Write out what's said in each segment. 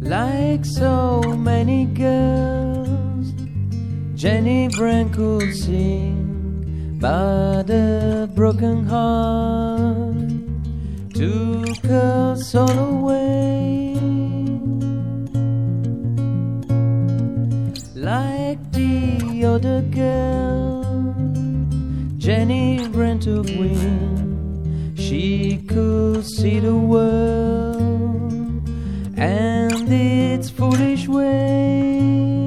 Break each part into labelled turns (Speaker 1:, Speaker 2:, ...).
Speaker 1: Like so many girls, Jenny Brand could sing, but a broken heart took her soul away. Like the other girl, Jenny Brand took wing. She could see the world and its foolish way.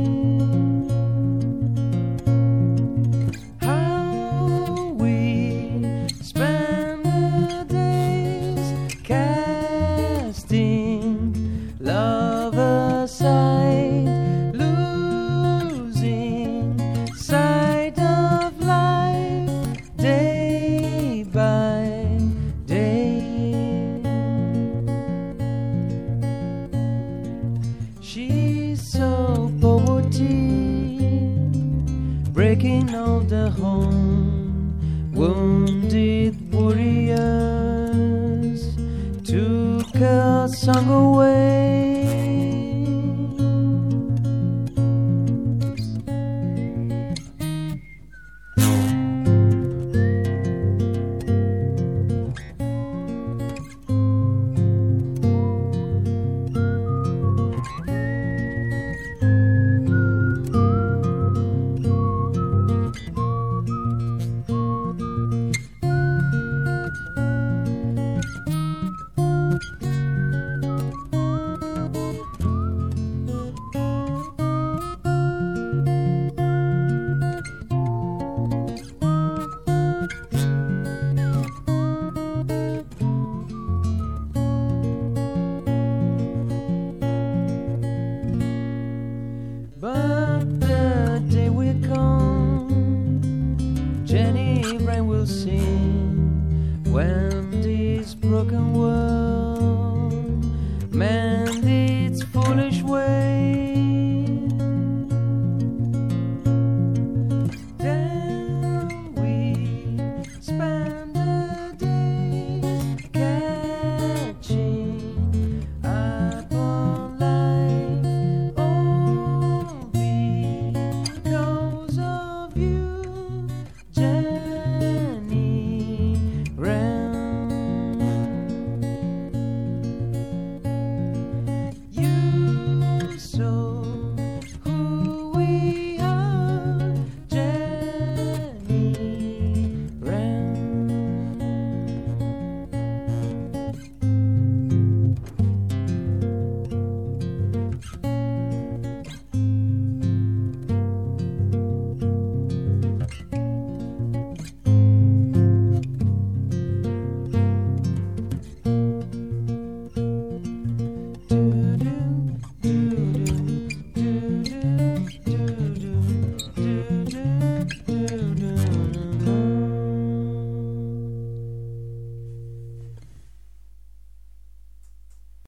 Speaker 1: How we spend the days casting love aside, losing sight of life day by day. She's so poverty, breaking all the home. Wounded warriors took her song away.